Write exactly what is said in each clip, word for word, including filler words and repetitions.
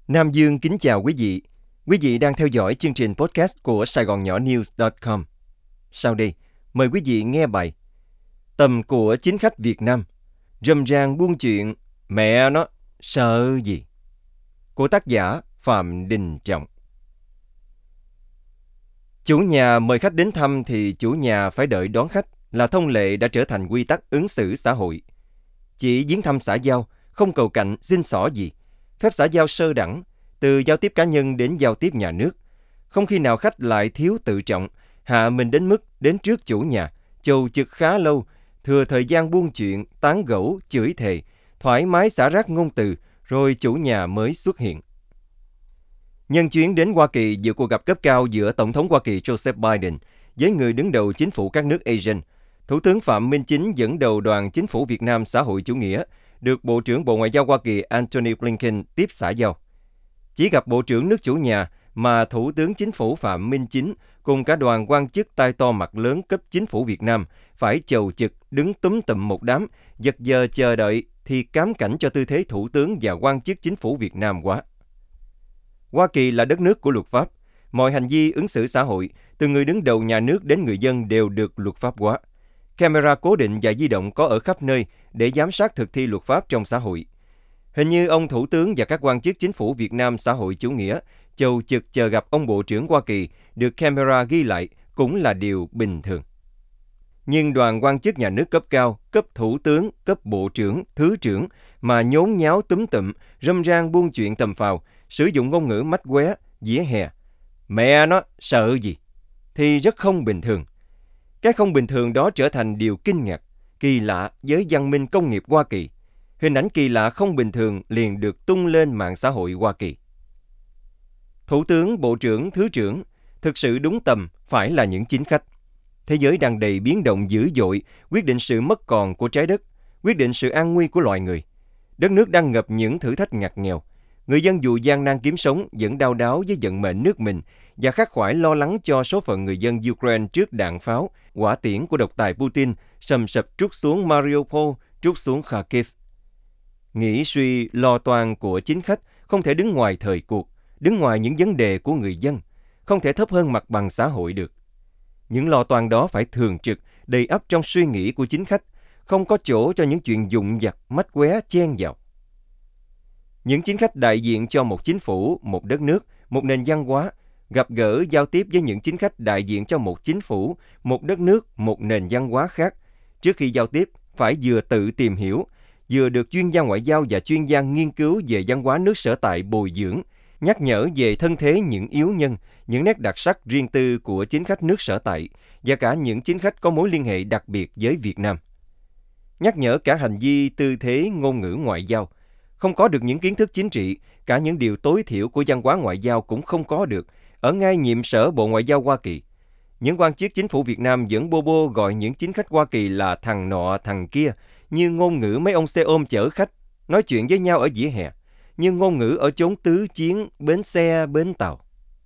Nam Dương kính chào quý vị. Quý vị đang theo dõi chương trình podcast của Sài Gòn Nhỏ News chấm com. Sau đây, mời quý vị nghe bài Tầm của chính khách Việt Nam, râm ran buôn chuyện, mẹ nó, sợ gì? Của tác giả Phạm Đình Trọng. Chủ nhà mời khách đến thăm thì chủ nhà phải đợi đón khách là thông lệ đã trở thành quy tắc ứng xử xã hội. Chỉ viếng thăm xã giao, không cầu cạnh, xin xỏ gì. Phép xã giao sơ đẳng, từ giao tiếp cá nhân đến giao tiếp nhà nước. Không khi nào khách lại thiếu tự trọng, hạ mình đến mức đến trước chủ nhà, chầu chực khá lâu, thừa thời gian buôn chuyện, tán gẫu, chửi thề, thoải mái xả rác ngôn từ, rồi chủ nhà mới xuất hiện. Nhân chuyến đến Hoa Kỳ dự cuộc gặp cấp cao giữa Tổng thống Hoa Kỳ Joseph Biden với người đứng đầu chính phủ các nước ASEAN, Thủ tướng Phạm Minh Chính dẫn đầu đoàn chính phủ Việt Nam xã hội chủ nghĩa, được Bộ trưởng Bộ Ngoại giao Hoa Kỳ Antony Blinken tiếp xã giao. Chỉ gặp Bộ trưởng nước chủ nhà mà Thủ tướng Chính phủ Phạm Minh Chính cùng cả đoàn quan chức tai to mặt lớn cấp chính phủ Việt Nam phải chầu chực đứng túm tụm một đám, giật giờ chờ đợi thì cám cảnh cho tư thế Thủ tướng và quan chức chính phủ Việt Nam quá. Hoa Kỳ là đất nước của luật pháp. Mọi hành vi ứng xử xã hội, từ người đứng đầu nhà nước đến người dân đều được luật pháp hóa. Camera cố định và di động có ở khắp nơi để giám sát thực thi luật pháp trong xã hội. Hình như ông Thủ tướng và các quan chức chính phủ Việt Nam xã hội chủ nghĩa chầu chực chờ gặp ông Bộ trưởng Hoa Kỳ được camera ghi lại cũng là điều bình thường. Nhưng đoàn quan chức nhà nước cấp cao, cấp thủ tướng, cấp bộ trưởng, thứ trưởng mà nhốn nháo túm tụm, râm ran buôn chuyện tầm phào, sử dụng ngôn ngữ mách qué, vỉa hè, mẹ nó sợ gì, thì rất không bình thường. Cái không bình thường đó trở thành điều kinh ngạc, kỳ lạ với văn minh công nghiệp Hoa Kỳ. Hình ảnh kỳ lạ không bình thường liền được tung lên mạng xã hội Hoa Kỳ. Thủ tướng, bộ trưởng, thứ trưởng thực sự đúng tầm phải là những chính khách. Thế giới đang đầy biến động dữ dội, quyết định sự mất còn của trái đất, quyết định sự an nguy của loài người. Đất nước đang ngập những thử thách ngặt nghèo. Người dân dù gian nan kiếm sống vẫn đau đáu với vận mệnh nước mình và khắc khoải lo lắng cho số phận người dân Ukraine trước đạn pháo, hỏa tiễn của độc tài Putin sầm sập trút xuống Mariupol, trút xuống Kharkiv. Nghĩ suy lo toan của chính khách không thể đứng ngoài thời cuộc, đứng ngoài những vấn đề của người dân, không thể thấp hơn mặt bằng xã hội được. Những lo toan đó phải thường trực, đầy ắp trong suy nghĩ của chính khách, không có chỗ cho những chuyện dụng vặt, mách qué chen vào. Những chính khách đại diện cho một chính phủ, một đất nước, một nền văn hóa, gặp gỡ giao tiếp với những chính khách đại diện cho một chính phủ, một đất nước, một nền văn hóa khác. Trước khi giao tiếp, phải vừa tự tìm hiểu, vừa được chuyên gia ngoại giao và chuyên gia nghiên cứu về văn hóa nước sở tại bồi dưỡng, nhắc nhở về thân thế những yếu nhân, những nét đặc sắc riêng tư của chính khách nước sở tại và cả những chính khách có mối liên hệ đặc biệt với Việt Nam. Nhắc nhở cả hành vi, tư thế, ngôn ngữ ngoại giao. Không có được những kiến thức chính trị, cả những điều tối thiểu của văn hóa ngoại giao cũng không có được ở ngay nhiệm sở Bộ Ngoại giao Hoa Kỳ. Những quan chức chính phủ Việt Nam vẫn bô bô gọi những chính khách Hoa Kỳ là thằng nọ thằng kia, như ngôn ngữ mấy ông xe ôm chở khách, nói chuyện với nhau ở vỉa hè, như ngôn ngữ ở chốn tứ chiến, bến xe, bến tàu.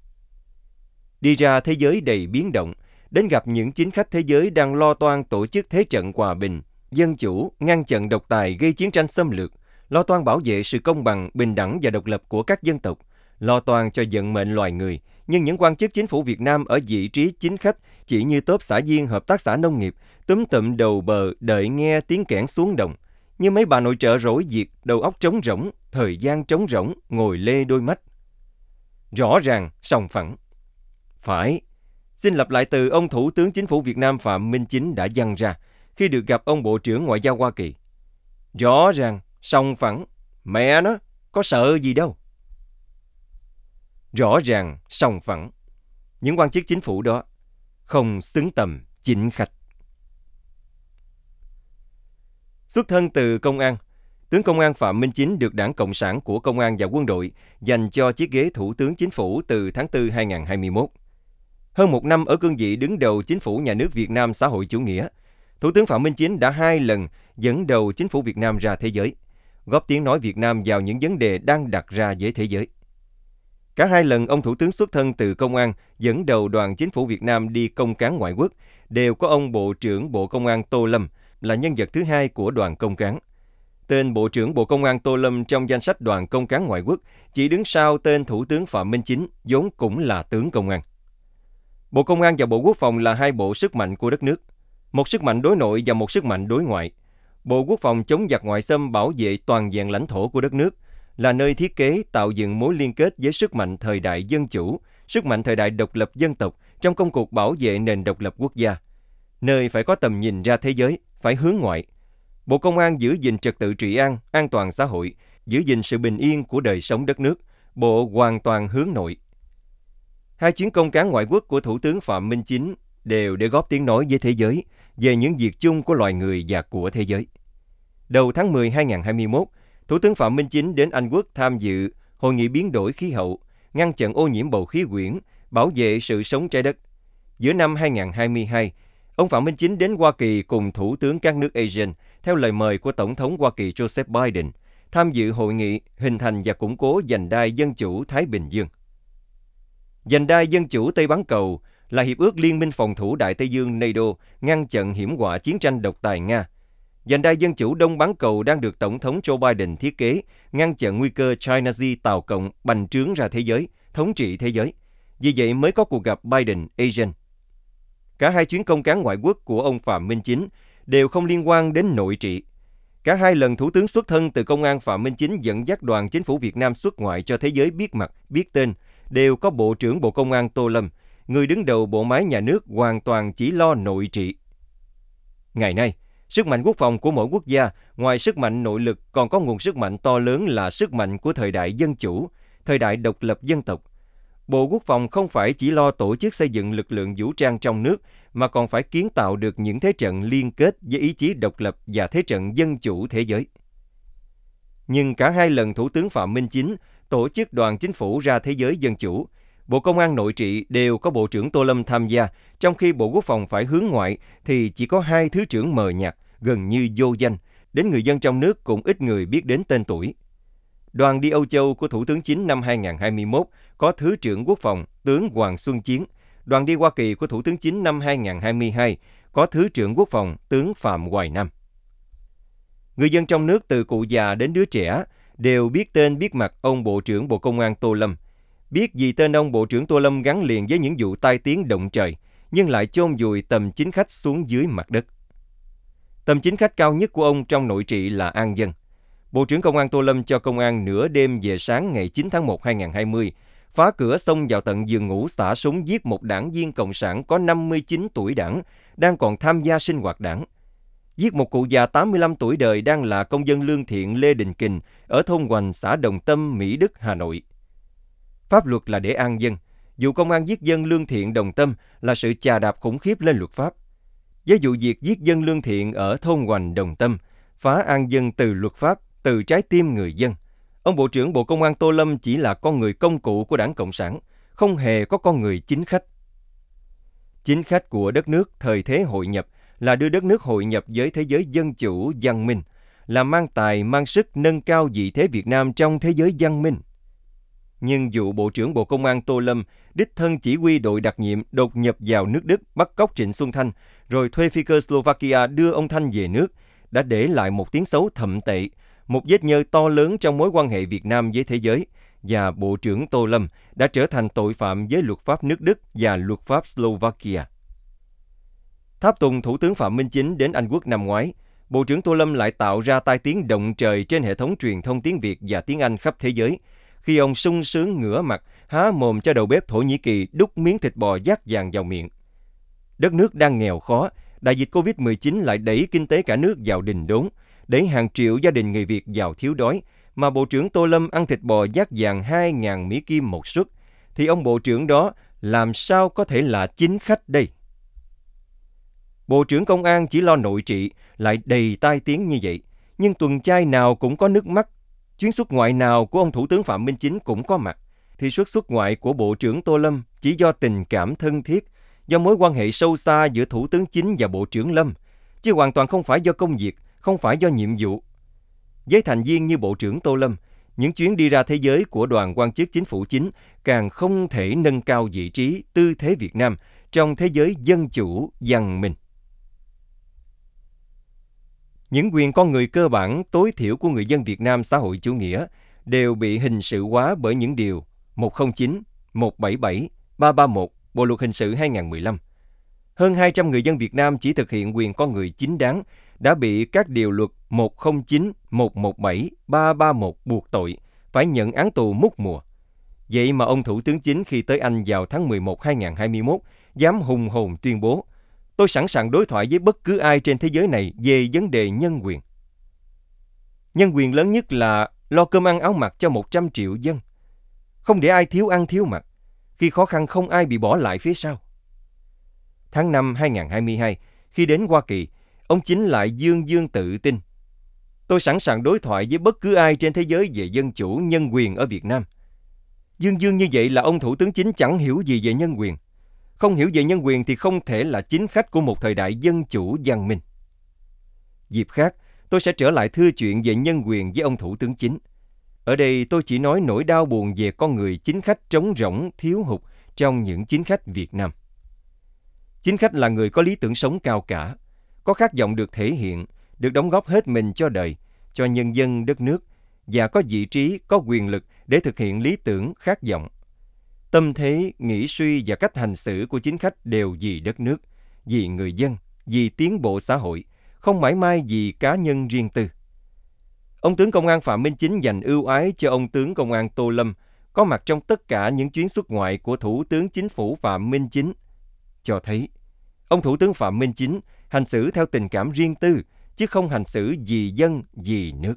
Đi ra thế giới đầy biến động, đến gặp những chính khách thế giới đang lo toan tổ chức thế trận hòa bình, dân chủ, ngăn chặn độc tài gây chiến tranh xâm lược, lo toan bảo vệ sự công bằng, bình đẳng và độc lập của các dân tộc, lo toan cho vận mệnh loài người. Nhưng những quan chức chính phủ Việt Nam ở vị trí chính khách chỉ như tốp xã viên hợp tác xã nông nghiệp, túm tụm đầu bờ đợi nghe tiếng kẽn xuống đồng, như mấy bà nội trợ rỗi việc, đầu óc trống rỗng, thời gian trống rỗng, ngồi lê đôi mắt. Rõ ràng, sòng phẳng. Phải, xin lặp lại từ ông Thủ tướng Chính phủ Việt Nam Phạm Minh Chính đã văng ra khi được gặp ông Bộ trưởng Ngoại giao Hoa Kỳ. Rõ ràng, sòng phẳng, mẹ nó, có sợ gì đâu. Rõ ràng, sòng phẳng. Những quan chức chính phủ đó không xứng tầm chính khách. Xuất thân từ công an, tướng công an Phạm Minh Chính được Đảng Cộng sản của Công an và Quân đội dành cho chiếc ghế Thủ tướng Chính phủ từ tháng tư hai nghìn không trăm hai mươi mốt. Hơn một năm ở cương vị đứng đầu Chính phủ Nhà nước Việt Nam xã hội chủ nghĩa, Thủ tướng Phạm Minh Chính đã hai lần dẫn đầu Chính phủ Việt Nam ra thế giới, góp tiếng nói Việt Nam vào những vấn đề đang đặt ra với thế giới. Cả hai lần ông Thủ tướng xuất thân từ công an dẫn đầu đoàn Chính phủ Việt Nam đi công cán ngoại quốc đều có ông Bộ trưởng Bộ Công an Tô Lâm là nhân vật thứ hai của đoàn công cán. Tên Bộ trưởng Bộ Công an Tô Lâm trong danh sách đoàn công cán ngoại quốc chỉ đứng sau tên Thủ tướng Phạm Minh Chính, vốn cũng là tướng công an. Bộ Công an và Bộ Quốc phòng là hai bộ sức mạnh của đất nước, một sức mạnh đối nội và một sức mạnh đối ngoại. Bộ Quốc phòng chống giặc ngoại xâm, bảo vệ toàn vẹn lãnh thổ của đất nước, là nơi thiết kế tạo dựng mối liên kết với sức mạnh thời đại dân chủ, sức mạnh thời đại độc lập dân tộc trong công cuộc bảo vệ nền độc lập quốc gia, nơi phải có tầm nhìn ra thế giới, phải hướng ngoại. Bộ Công an giữ gìn trật tự trị an, an toàn xã hội, giữ gìn sự bình yên của đời sống đất nước, bộ hoàn toàn hướng nội. Hai chuyến công cán ngoại quốc của Thủ tướng Phạm Minh Chính đều để góp tiếng nói với thế giới về những việc chung của loài người và của thế giới. Đầu tháng mười năm hai nghìn không trăm hai mươi mốt, Thủ tướng Phạm Minh Chính đến Anh Quốc tham dự Hội nghị biến đổi khí hậu, ngăn chặn ô nhiễm bầu khí quyển, bảo vệ sự sống trái đất. Giữa năm hai nghìn không trăm hai mươi hai, ông Phạm Minh Chính đến Hoa Kỳ cùng Thủ tướng các nước ASEAN theo lời mời của Tổng thống Hoa Kỳ Joseph Biden, tham dự hội nghị hình thành và củng cố vành đai dân chủ Thái Bình Dương. Vành đai dân chủ Tây Bán Cầu là hiệp ước Liên minh phòng thủ Đại Tây Dương NATO ngăn chặn hiểm họa chiến tranh độc tài Nga. Vành đai dân chủ Đông Bán Cầu đang được Tổng thống Joe Biden thiết kế ngăn chặn nguy cơ China Sea Tàu Cộng bành trướng ra thế giới, thống trị thế giới. Vì vậy mới có cuộc gặp Biden-ASEAN. Cả hai chuyến công cán ngoại quốc của ông Phạm Minh Chính đều không liên quan đến nội trị. Cả hai lần Thủ tướng xuất thân từ công an Phạm Minh Chính dẫn dắt đoàn chính phủ Việt Nam xuất ngoại cho thế giới biết mặt, biết tên, đều có Bộ trưởng Bộ Công an Tô Lâm, người đứng đầu bộ máy nhà nước hoàn toàn chỉ lo nội trị. Ngày nay, sức mạnh quốc phòng của mỗi quốc gia, ngoài sức mạnh nội lực còn có nguồn sức mạnh to lớn là sức mạnh của thời đại dân chủ, thời đại độc lập dân tộc. Bộ Quốc phòng không phải chỉ lo tổ chức xây dựng lực lượng vũ trang trong nước, mà còn phải kiến tạo được những thế trận liên kết với ý chí độc lập và thế trận dân chủ thế giới. Nhưng cả hai lần Thủ tướng Phạm Minh Chính tổ chức đoàn chính phủ ra thế giới dân chủ, Bộ Công an nội trị đều có Bộ trưởng Tô Lâm tham gia, trong khi Bộ Quốc phòng phải hướng ngoại thì chỉ có hai thứ trưởng mờ nhạt, gần như vô danh, đến người dân trong nước cũng ít người biết đến tên tuổi. Đoàn đi Âu Châu của Thủ tướng Chính năm hai nghìn không trăm hai mươi mốt có Thứ trưởng Quốc phòng tướng Hoàng Xuân Chiến. Đoàn đi Hoa Kỳ của Thủ tướng Chính năm hai nghìn không trăm hai mươi hai có Thứ trưởng Quốc phòng tướng Phạm Hoài Nam. Người dân trong nước từ cụ già đến đứa trẻ đều biết tên biết mặt ông Bộ trưởng Bộ Công an Tô Lâm. Biết vì tên ông Bộ trưởng Tô Lâm gắn liền với những vụ tai tiếng động trời, nhưng lại chôn vùi tầm chính khách xuống dưới mặt đất. Tầm chính khách cao nhất của ông trong nội trị là an dân. Bộ trưởng Công an Tô Lâm cho công an nửa đêm về sáng ngày chín tháng một năm hai nghìn không trăm hai mươi, phá cửa xông vào tận giường ngủ xả súng giết một đảng viên Cộng sản có năm mươi chín tuổi đảng, đang còn tham gia sinh hoạt đảng. Giết một cụ già tám mươi lăm tuổi đời đang là công dân lương thiện Lê Đình Kình ở thôn Hoành, xã Đồng Tâm, Mỹ Đức, Hà Nội. Pháp luật là để an dân. Vụ công an giết dân lương thiện Đồng Tâm là sự chà đạp khủng khiếp lên luật pháp. Với vụ việc giết dân lương thiện ở thôn Hoành, Đồng Tâm, phá an dân từ luật pháp, từ trái tim người dân, ông Bộ trưởng Bộ Công an Tô Lâm chỉ là con người công cụ của Đảng Cộng sản, không hề có con người chính khách. Chính khách của đất nước thời thế hội nhập là đưa đất nước hội nhập với thế giới dân chủ, văn minh, là mang tài, mang sức nâng cao vị thế Việt Nam trong thế giới văn minh. Nhưng vụ Bộ trưởng Bộ Công an Tô Lâm đích thân chỉ huy đội đặc nhiệm đột nhập vào nước Đức bắt cóc Trịnh Xuân Thanh, rồi thuê phi cơ Slovakia đưa ông Thanh về nước, đã để lại một tiếng xấu thậm tệ, một vết nhơ to lớn trong mối quan hệ Việt Nam với thế giới, và Bộ trưởng Tô Lâm đã trở thành tội phạm với luật pháp nước Đức và luật pháp Slovakia. Tháp tùng Thủ tướng Phạm Minh Chính đến Anh Quốc năm ngoái, Bộ trưởng Tô Lâm lại tạo ra tai tiếng động trời trên hệ thống truyền thông tiếng Việt và tiếng Anh khắp thế giới, khi ông sung sướng ngửa mặt, há mồm cho đầu bếp Thổ Nhĩ Kỳ đút miếng thịt bò dát vàng vào miệng. Đất nước đang nghèo khó, đại dịch covid mười chín lại đẩy kinh tế cả nước vào đình đốn, đẩy hàng triệu gia đình người Việt vào thiếu đói, mà Bộ trưởng Tô Lâm ăn thịt bò dát vàng hai nghìn Mỹ Kim một suất, thì ông Bộ trưởng đó làm sao có thể là chính khách đây? Bộ trưởng Công an chỉ lo nội trị, lại đầy tai tiếng như vậy, nhưng tuần trai nào cũng có nước mắt, chuyến xuất ngoại nào của ông Thủ tướng Phạm Minh Chính cũng có mặt, thì suất xuất ngoại của Bộ trưởng Tô Lâm chỉ do tình cảm thân thiết, do mối quan hệ sâu xa giữa Thủ tướng Chính và Bộ trưởng Lâm, chứ hoàn toàn không phải do công việc, không phải do nhiệm vụ. Với thành viên như Bộ trưởng Tô Lâm, những chuyến đi ra thế giới của đoàn quan chức chính phủ chính càng không thể nâng cao vị trí, tư thế Việt Nam trong thế giới dân chủ, văn minh. Những quyền con người cơ bản tối thiểu của người dân Việt Nam xã hội chủ nghĩa đều bị hình sự hóa bởi những điều một không chín, một bảy bảy, ba ba mốt Bộ luật hình sự hai không một lăm. Hơn hai trăm người dân Việt Nam chỉ thực hiện quyền con người chính đáng đã bị các điều luật một không chín, một một bảy, ba ba mốt buộc tội, phải nhận án tù mút mùa. Vậy mà ông Thủ tướng Chính khi tới Anh vào tháng mười một năm hai không hai mốt dám hùng hồn tuyên bố: tôi sẵn sàng đối thoại với bất cứ ai trên thế giới này về vấn đề nhân quyền. Nhân quyền lớn nhất là lo cơm ăn áo mặc cho một trăm triệu dân. Không để ai thiếu ăn thiếu mặc. Khi khó khăn không ai bị bỏ lại phía sau. Tháng năm hai không hai hai, khi đến Hoa Kỳ, ông Chính lại dương dương tự tin: tôi sẵn sàng đối thoại với bất cứ ai trên thế giới về dân chủ, nhân quyền ở Việt Nam. Dương dương như vậy là ông Thủ tướng Chính chẳng hiểu gì về nhân quyền. Không hiểu về nhân quyền thì không thể là chính khách của một thời đại dân chủ văn minh. Dịp khác, tôi sẽ trở lại thưa chuyện về nhân quyền với ông Thủ tướng Chính. Ở đây tôi chỉ nói nỗi đau buồn về con người chính khách trống rỗng, thiếu hụt trong những chính khách Việt Nam. Chính khách là người có lý tưởng sống cao cả, có khát vọng được thể hiện, được đóng góp hết mình cho đời, cho nhân dân đất nước, và có vị trí, có quyền lực để thực hiện lý tưởng, khát vọng. Tâm thế, nghĩ suy và cách hành xử của chính khách đều vì đất nước, vì người dân, vì tiến bộ xã hội, không mãi mai vì cá nhân riêng tư. Ông tướng công an Phạm Minh Chính dành ưu ái cho ông tướng công an Tô Lâm, có mặt trong tất cả những chuyến xuất ngoại của Thủ tướng Chính phủ Phạm Minh Chính, cho thấy ông Thủ tướng Phạm Minh Chính hành xử theo tình cảm riêng tư, chứ không hành xử vì dân, vì nước.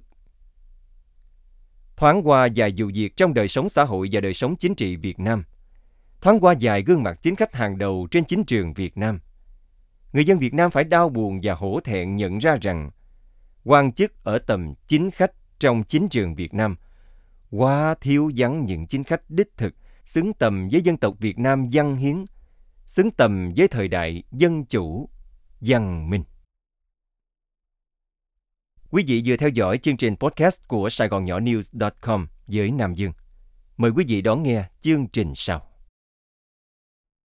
Thoáng qua vài vụ việc trong đời sống xã hội và đời sống chính trị Việt Nam. Thoáng qua vài gương mặt chính khách hàng đầu trên chính trường Việt Nam. Người dân Việt Nam phải đau buồn và hổ thẹn nhận ra rằng quan chức ở tầm chính khách trong chính trường Việt Nam quá thiếu vắng những chính khách đích thực, xứng tầm với dân tộc Việt Nam văn hiến, xứng tầm với thời đại dân chủ, văn minh. Quý vị vừa theo dõi chương trình podcast của Sài Gòn Nhỏ News chấm com với Nam Dương. Mời quý vị đón nghe chương trình sau.